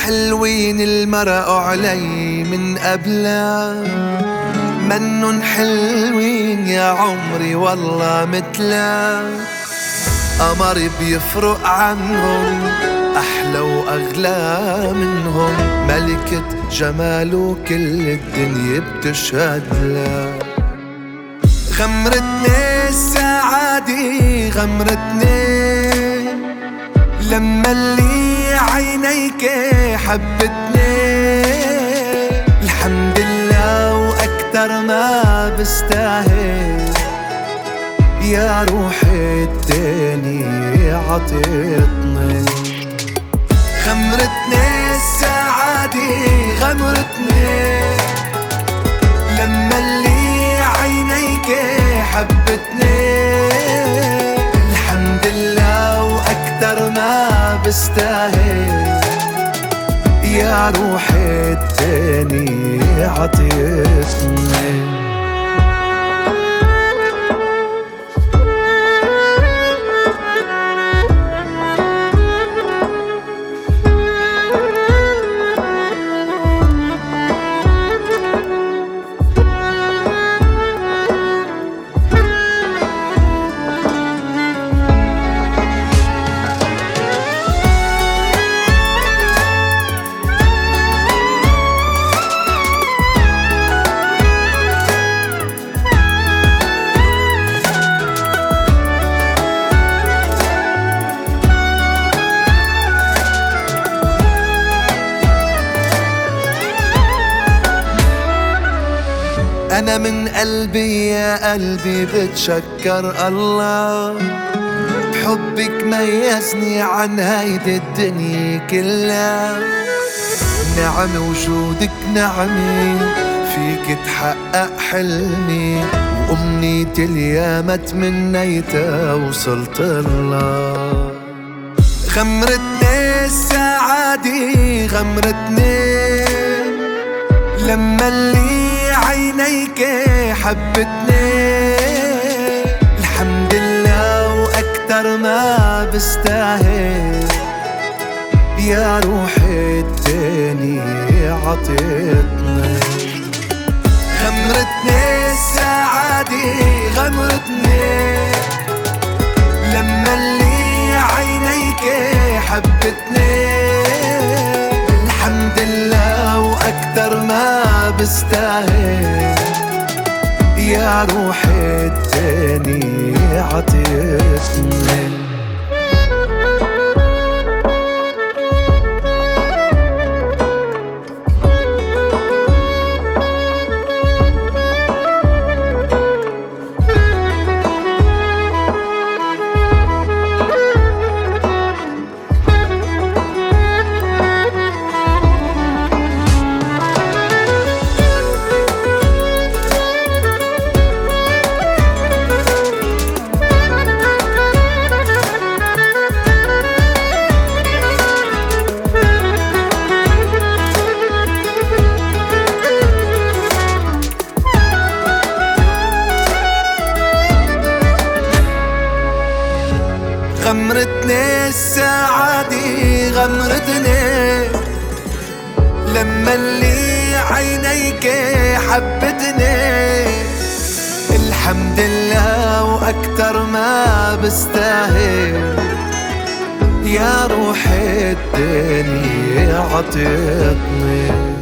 حلوين المرقوا علي من قبلها، منن حلوين يا عمري والله متلا. قمر بيفرق عنهم، أحلى وأغلى منهم، ملكة جماله كل الدنيا بتشهد لها. غمرتني السعادة غمرتني لما اللي عينيك حبتني. الحمد لله وأكتر ما بستاهل، يا روحي التاني عطيتني. غمرتني السعادة غمرتني لما اللي عينيك حبتني. الحمد لله وأكتر ما بستاهل، يا روحي التاني عطيتني. أنا من قلبي يا قلبي بتشكر الله، بحبك ميزني عن هيدي الدنيا كلها. نعم وجودك نعمي، فيك تحقق حلمي، وأمنيتي اليوم تمنيتها وصلت الله. غمرتني السعادة غمرتني لما اللي عينيك حبتني. الحمد لله وأكتر ما بستاهل، يا روحي التاني عطيتني. غمرتني السعادة غمرتني لما اللي عينيك حبتني. الحمد لله وأكتر ما بستاهل، يا روحي التاني عطيتني. غمرتني السعادة غمرتني لما اللي عينيك حبتني. الحمد لله وأكتر ما بستاهل، يا روحي الدنيا عطيتني.